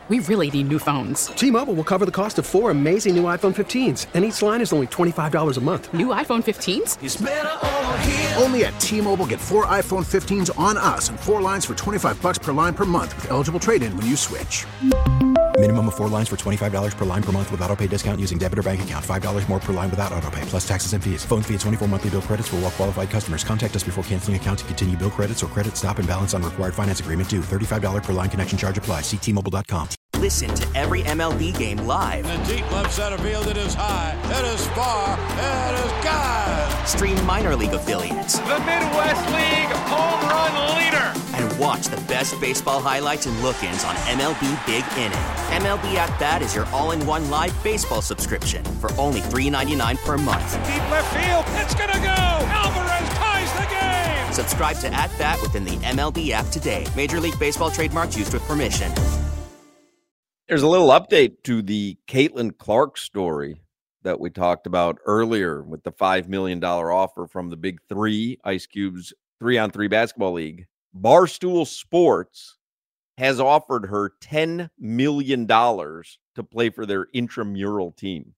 We really need new phones. T-Mobile will cover the cost of 4 amazing new iPhone 15s, and each line is only $25 a month. New iPhone 15s? It's better over here. Only at T-Mobile, get 4 iPhone 15s on us and 4 lines for $25 per line per month with eligible trade-in when you switch. Minimum of 4 lines for $25 per line per month with autopay discount using debit or bank account. $5 more per line without autopay, plus taxes and fees. Phone fee at 24 monthly bill credits for well-qualified customers. Contact us before canceling account to continue bill credits or credit stop and balance on required finance agreement due. $35 per line connection charge applies. See T-Mobile.com. Listen to every MLB game live. In the deep left center field, it is high, it is far, it is gone. Stream minor league affiliates. The Midwest League home run leader. And watch the best baseball highlights and look-ins on MLB Big Inning. MLB At Bat is your all-in-one live baseball subscription for only $3.99 per month. Deep left field, it's gonna go. Alvarez ties the game. Subscribe to At Bat within the MLB app today. Major League Baseball trademarks used with permission. There's a little update to the Caitlin Clark story that we talked about earlier with the $5 million offer from the Big Three, Ice Cube's 3-on-3 basketball league. Barstool Sports has offered her $10 million to play for their intramural team.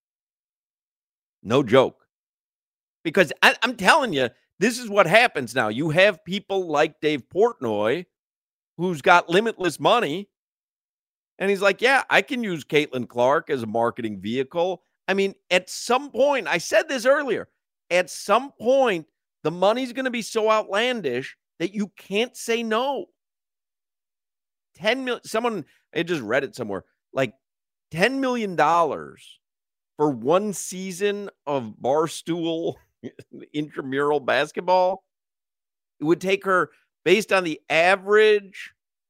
No joke. Because I'm telling you, this is what happens now. You have people like Dave Portnoy, who's got limitless money, and he's like, yeah, I can use Caitlin Clark as a marketing vehicle. I mean, at some point, I said this earlier, at some point, the money's going to be so outlandish that you can't say no. 10 million, someone, I just read it somewhere, like $10 million for one season of Barstool intramural basketball. It would take her, based on the average.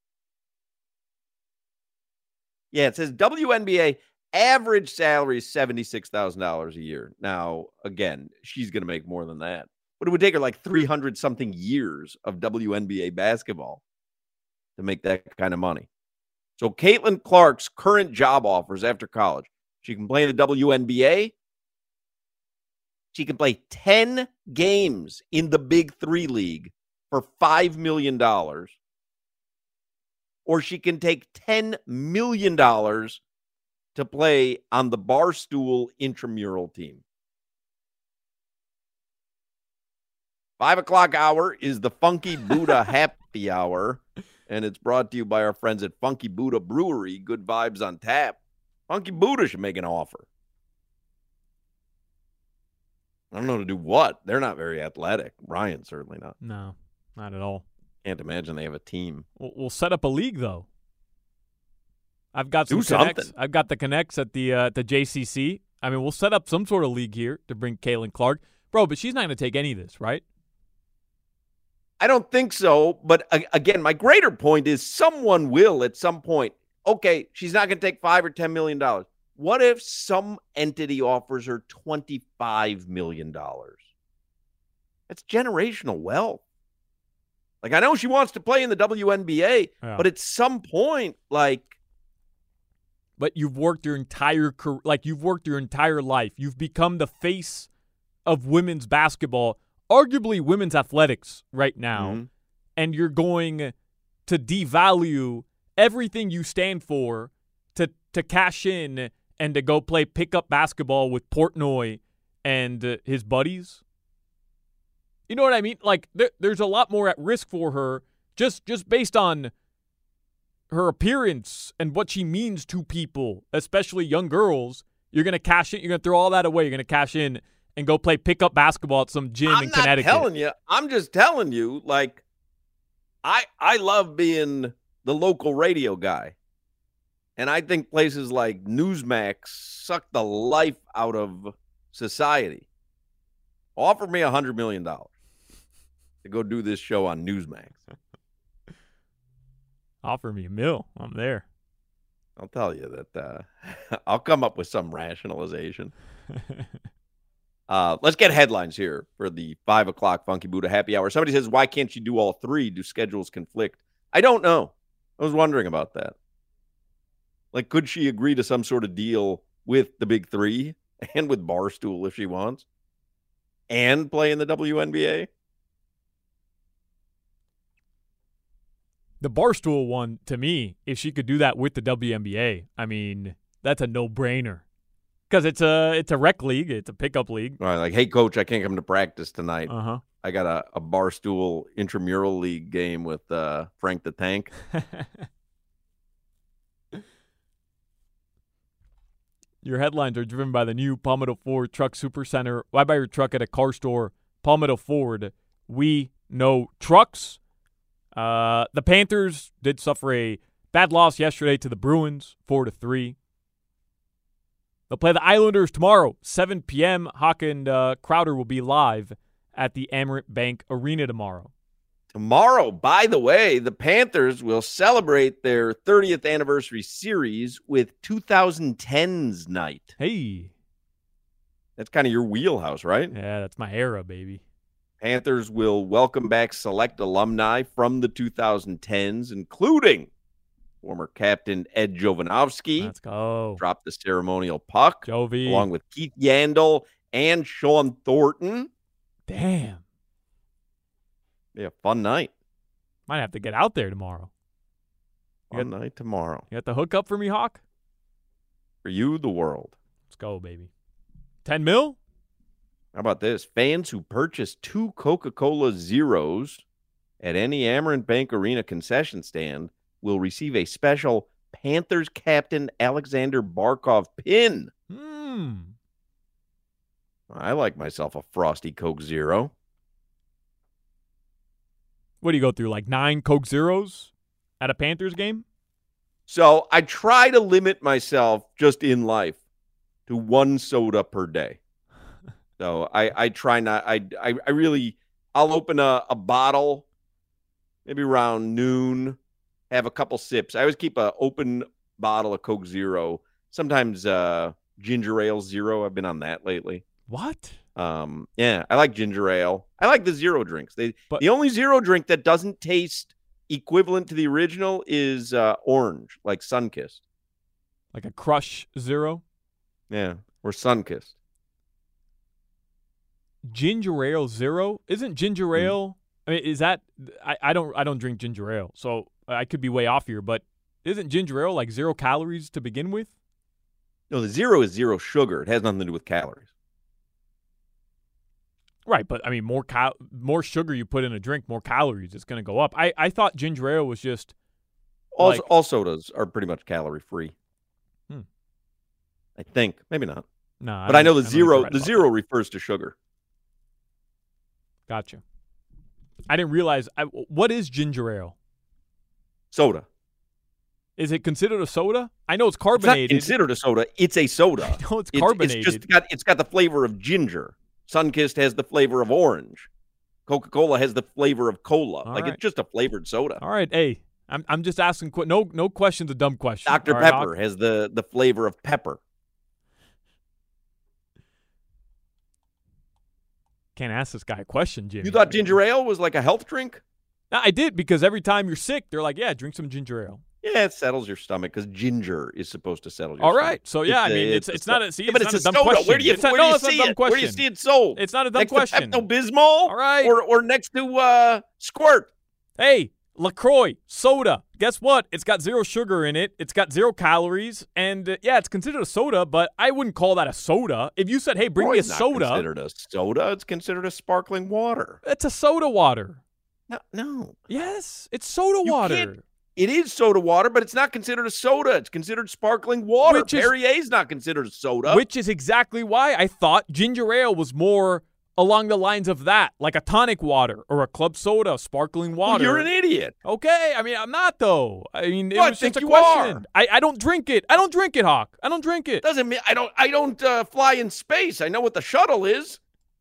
Yeah, it says WNBA average salary is $76,000 a year. Now, again, she's going to make more than that. But it would take her like 300-something years of WNBA basketball to make that kind of money. So Caitlin Clark's current job offers after college, she can play in the WNBA. She can play 10 games in the Big Three League for $5 million. Or she can take $10 million to play on the Barstool intramural team. 5 o'clock hour is the Funky Buddha Happy Hour, and it's brought to you by our friends at Funky Buddha Brewery. Good vibes on tap. Funky Buddha should make an offer. I don't know to do what. They're not very athletic. Ryan, certainly not. No, not at all. Can't imagine they have a team. We'll set up a league, though. I've got some do connects. Something. I've got the connects at the JCC. I mean, we'll set up some sort of league here to bring Caitlin Clark. Bro, but she's not going to take any of this, right? I don't think so. But again, my greater point is someone will at some point. Okay, she's not going to take $5 or $10 million. What if some entity offers her $25 million? That's generational wealth. Like, I know she wants to play in the WNBA, but at some point, like. But you've worked your entire career, you've worked your entire life. You've become the face of women's basketball, arguably women's athletics right now, and you're going to devalue everything you stand for to cash in and to go play pickup basketball with Portnoy and his buddies. You know what I mean? Like, there's a lot more at risk for her just based on her appearance and what she means to people, especially young girls. You're going to cash in. You're going to throw all that away. You're going to cash in and go play pickup basketball at some gym in Connecticut. I'm just telling you, like, I love being the local radio guy. And I think places like Newsmax suck the life out of society. Offer me $100 million to go do this show on Newsmax. Offer me $1 million. I'm there. I'll tell you that I'll come up with some rationalization. Let's get headlines here for the 5 o'clock Funky Buddha Happy Hour. Somebody says, why can't you do all three? Do schedules conflict? I don't know. I was wondering about that. Like, could she agree to some sort of deal with the Big Three and with Barstool if she wants and play in the WNBA? The Barstool one, to me, if she could do that with the WNBA, I mean, that's a no-brainer. Because it's a rec league. It's a pickup league. Right, like, hey, coach, I can't come to practice tonight. Uh-huh. I got a Barstool intramural league game with Frank the Tank. Your headlines are driven by the new Palmetto Ford Truck Supercenter. Why buy your truck at a car store? Palmetto Ford. We know trucks. The Panthers did suffer a bad loss yesterday to the Bruins, 4-3. They'll play the Islanders tomorrow, 7 p.m. Hawk and Crowder will be live at the Amerant Bank Arena tomorrow. Tomorrow, by the way, the Panthers will celebrate their 30th anniversary series with 2010s night. Hey. That's kind of your wheelhouse, right? Yeah, that's my era, baby. Panthers will welcome back select alumni from the 2010s, including former captain Ed Jovanovski. Let's go. Dropped the ceremonial puck. Jovi. Along with Keith Yandel and Sean Thornton. Damn. Yeah, fun night. Might have to get out there tomorrow. Fun night tomorrow. You got the hookup for me, Hawk? For you, the world. Let's go, baby. 10 mil? How about this? Fans who purchase 2 Coca-Cola Zeros at any Amerant Bank Arena concession stand will receive a special Panthers captain Alexander Barkov pin. I like myself a Frosty Coke Zero. What do you go through, like 9 Coke Zeros at a Panthers game? So I try to limit myself just in life to 1 soda per day. So I try not, I really, I'll open a bottle maybe around noon, have a couple sips. I always keep an open bottle of Coke Zero, sometimes ginger ale zero. I've been on that lately. What? Yeah, I like ginger ale. I like the zero drinks. The only zero drink that doesn't taste equivalent to the original is orange, like Sunkist. Like a Crush Zero? Yeah, or Sunkist. Ginger ale zero? Isn't ginger ale? I mean, is that? I don't drink ginger ale, so I could be way off here. But isn't ginger ale like 0 calories to begin with? No, the zero is 0 sugar. It has nothing to do with calories. Right, but I mean, more sugar you put in a drink, more calories. It's going to go up. I thought ginger ale was just all sodas are pretty much calorie free. I think maybe not. No, but I know the zero. The zero refers to sugar. Gotcha. I didn't realize. What is ginger ale? Soda. Is it considered a soda? I know it's carbonated. It's not considered a soda. It's a soda. I know it's carbonated. It's got the flavor of ginger. Sunkist has the flavor of orange. Coca-Cola has the flavor of cola. It's just a flavored soda. All right, hey, I'm just asking. No question's a dumb question. Dr. Pepper has the flavor of pepper. Can't ask this guy a question, Jimmy. You thought ginger ale was like a health drink? No, I did, because every time you're sick, they're like, yeah, drink some ginger ale. Yeah, it settles your stomach because ginger is supposed to settle your stomach. All right. So, yeah, I mean, it's not a but it's a dumb question. Where do you see it? Where do you see it sold? It's not a dumb question. Next to Pepto-Bismol? All right. Or next to Squirt? Hey, LaCroix, soda. Guess what? It's got 0 sugar in it. It's got 0 calories. And, yeah, it's considered a soda, but I wouldn't call that a soda. If you said, hey, bring me a soda. It's considered a soda. It's considered a sparkling water. It's a soda water. No. Yes, it's soda water. It is soda water, but it's not considered a soda. It's considered sparkling water. Perrier's not considered a soda. Which is exactly why I thought ginger ale was more along the lines of that, like a tonic water or a club soda, sparkling water. Well, you're an idiot. Okay, I mean, I'm not, though. I mean, it was just a question. I don't drink it. I don't drink it, Hawk. I don't drink it. Doesn't mean I don't fly in space. I know what the shuttle is.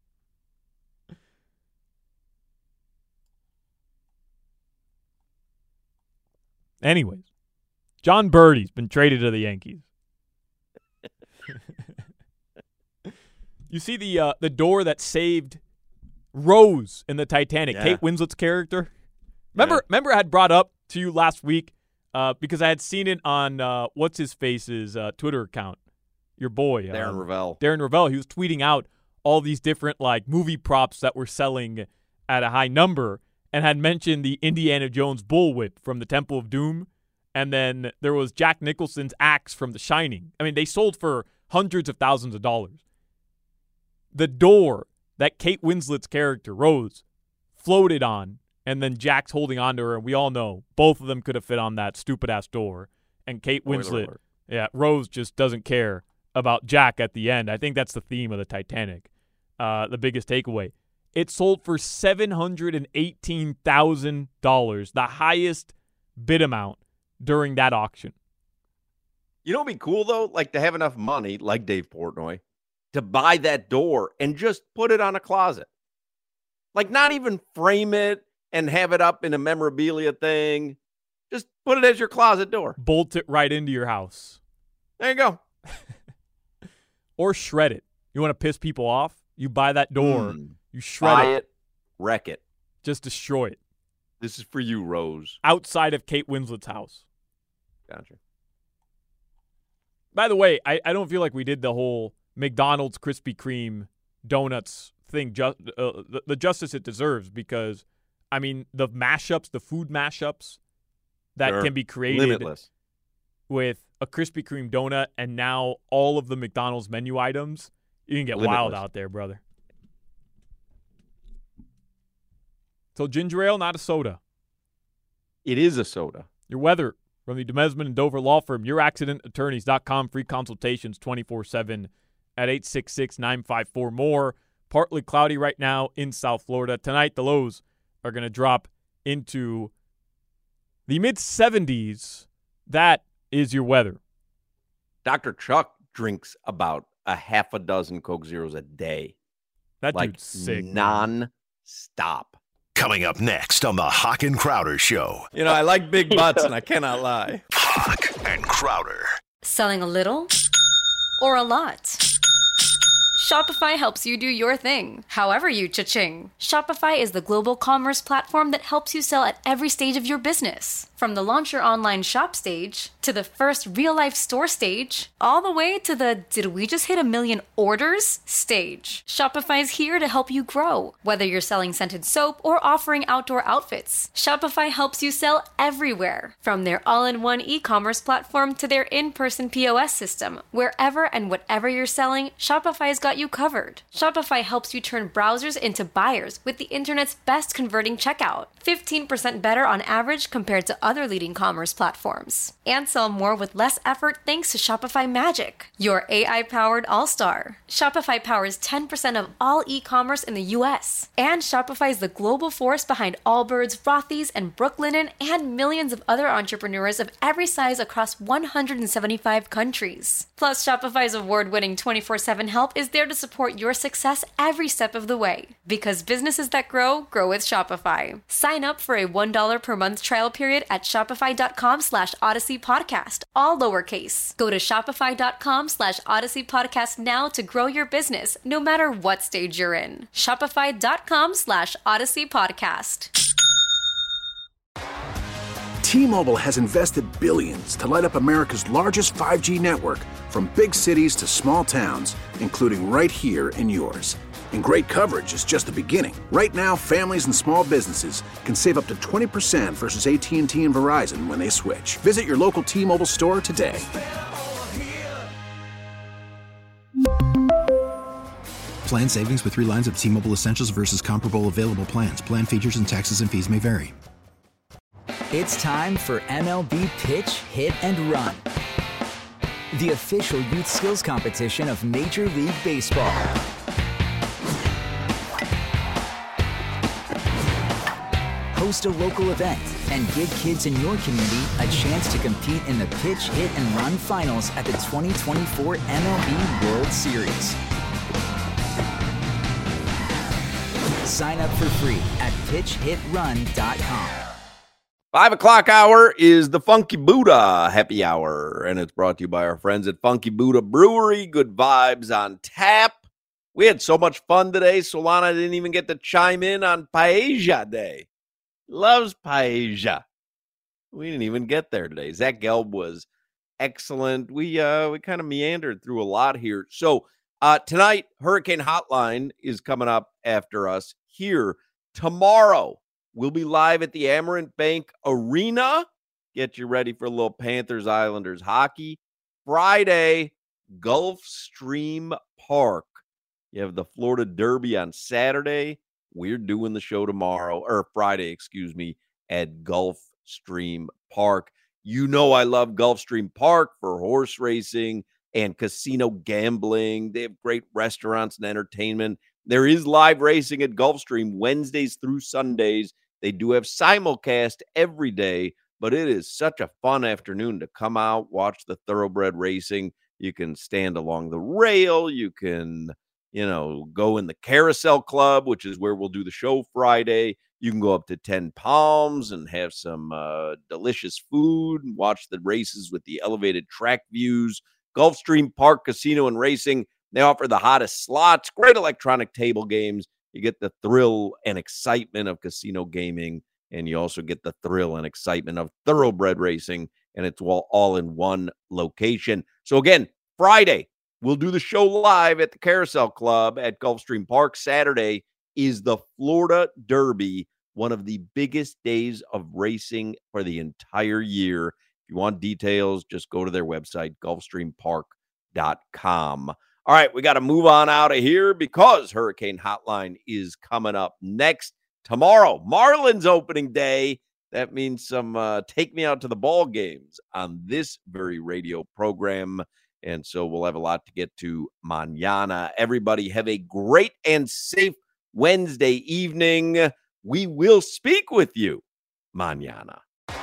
Anyways, John Birdie's been traded to the Yankees. You see the door that saved Rose in the Titanic, Kate Winslet's character? Remember I had brought up to you last week because I had seen it on what's-his-face's Twitter account, your boy. Darren Rovell. Darren Rovell. He was tweeting out all these different movie props that were selling at a high number. and had mentioned the Indiana Jones bullwhip from the Temple of Doom. And then there was Jack Nicholson's axe from The Shining. I mean, they sold for hundreds of thousands of dollars. The door that Kate Winslet's character, Rose, floated on, and then Jack's holding onto her, and we all know both of them could have fit on that stupid-ass door. And Kate Winslet, Rose just doesn't care about Jack at the end. I think that's the theme of the Titanic, the biggest takeaway. It sold for $718,000, the highest bid amount during that auction. You know what'd be cool, though? Like to have enough money, like Dave Portnoy, to buy that door and just put it on a closet. Like not even frame it and have it up in a memorabilia thing. Just put it as your closet door. Bolt it right into your house. There you go. Or shred it. You want to piss people off? You buy that door. You shred Buy it, wreck it. Just destroy it. This is for you, Rose. Outside of Kate Winslet's house. Gotcha. By the way, I don't feel like we did the whole McDonald's Krispy Kreme donuts thing the justice it deserves, because, I mean, the mashups, the food mashups that can be created limitless with a Krispy Kreme donut and now all of the McDonald's menu items, you can get wild out there, brother. So ginger ale, not a soda. It is a soda. Your weather from the Demesman and Dover Law Firm, youraccidentattorneys.com. Free consultations 24/7 at 866-954-MORE. Partly cloudy right now in South Florida. Tonight, the lows are going to drop into the mid-70s. That is your weather. Dr. Chuck drinks about a half a dozen Coke Zeros a day. That dude's sick. Non-stop. Coming up next on the Hawk and Crowder Show. You know, I like big butts, and I cannot lie. Hawk and Crowder. Selling a little or a lot? Shopify helps you do your thing, however you cha-ching. Shopify is the global commerce platform that helps you sell at every stage of your business. From the launch your online shop stage, to the first real-life store stage, all the way to the did we just hit 1 million orders stage. Shopify's here to help you grow. Whether you're selling scented soap or offering outdoor outfits, Shopify helps you sell everywhere. From their all-in-one e-commerce platform to their in-person POS system, wherever and whatever you're selling, Shopify's got you covered. Shopify helps you turn browsers into buyers with the internet's best converting checkout. 15% better on average compared to other leading commerce platforms. And sell more with less effort thanks to Shopify Magic, your AI-powered all-star. Shopify powers 10% of all e-commerce in the U.S. And Shopify is the global force behind Allbirds, Rothy's, and Brooklinen, and millions of other entrepreneurs of every size across 175 countries. Plus, Shopify's award-winning 24/7 help is there to support your success every step of the way. Because businesses that grow, grow with Shopify. Sign up for a $1 per month trial period at shopify.com/Odyssey Podcast, all lowercase. Go to shopify.com/Odyssey Podcast now to grow your business, no matter what stage you're in. Shopify.com/Odyssey Podcast. T-Mobile has invested billions to light up America's largest 5G network, from big cities to small towns, including right here in yours. And great coverage is just the beginning. Right now, families and small businesses can save up to 20% versus AT&T and Verizon when they switch. Visit your local T-Mobile store today. Plan savings with 3 lines of T-Mobile Essentials versus comparable available plans. Plan features and taxes and fees may vary. It's time for MLB Pitch, Hit, and Run, the official youth skills competition of Major League Baseball. Host a local event and give kids in your community a chance to compete in the Pitch, Hit, and Run finals at the 2024 MLB World Series. Sign up for free at pitchhitrun.com. 5 o'clock hour is the Funky Buddha Happy Hour, and it's brought to you by our friends at Funky Buddha Brewery. Good vibes on tap. We had so much fun today. Solana didn't even get to chime in on Paella Day. Loves paella. We didn't even get there today. Zach Gelb was excellent. We kind of meandered through a lot here. So tonight, Hurricane Hotline is coming up after us here. Tomorrow, we'll be live at the Amerant Bank Arena. Get you ready for a little Panthers-Islanders hockey. Friday, Gulfstream Park. You have the Florida Derby on Saturday. We're doing the show tomorrow, or Friday, at Gulfstream Park. You know I love Gulfstream Park for horse racing and casino gambling. They have great restaurants and entertainment. There is live racing at Gulfstream Wednesdays through Sundays. They do have simulcast every day, but it is such a fun afternoon to come out, watch the thoroughbred racing. You can stand along the rail. You can, go in the Carousel Club, which is where we'll do the show Friday. You can go up to 10 Palms and have some delicious food and watch the races with the elevated track views. Gulfstream Park Casino and Racing, they offer the hottest slots, great electronic table games. You get the thrill and excitement of casino gaming, and you also get the thrill and excitement of thoroughbred racing, and it's all in one location. So again, Friday, we'll do the show live at the Carousel Club at Gulfstream Park. Saturday is the Florida Derby, one of the biggest days of racing for the entire year. If you want details, just go to their website, gulfstreampark.com. All right, we got to move on out of here because Hurricane Hotline is coming up next. Tomorrow, Marlins opening day. That means some take me out to the ball games on this very radio program. And so we'll have a lot to get to mañana. Everybody have a great and safe Wednesday evening. We will speak with you mañana.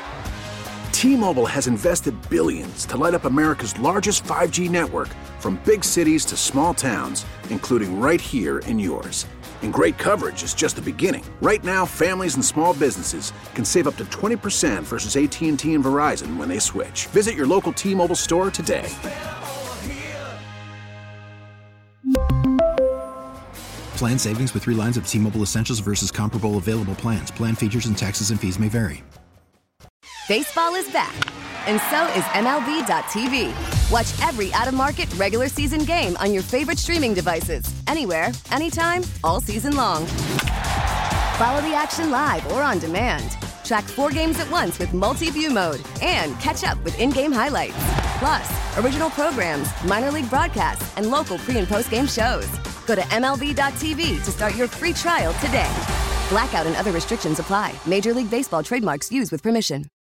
T-Mobile has invested billions to light up America's largest 5G network, from big cities to small towns, including right here in yours. And great coverage is just the beginning. Right now, families and small businesses can save up to 20% versus AT&T and Verizon when they switch. Visit your local T-Mobile store today. Plan savings with 3 lines of T-Mobile Essentials versus comparable available plans. Plan features and taxes and fees may vary. Baseball is back, and so is MLB.tv. Watch every out-of-market regular season game on your favorite streaming devices, anywhere, anytime, all season long. Follow the action live or on demand. Track 4 games at once with multi-view mode and catch up with in-game highlights. Plus, original programs, minor league broadcasts, and local pre- and post-game shows. Go to MLB.tv to start your free trial today. Blackout and other restrictions apply. Major League Baseball trademarks used with permission.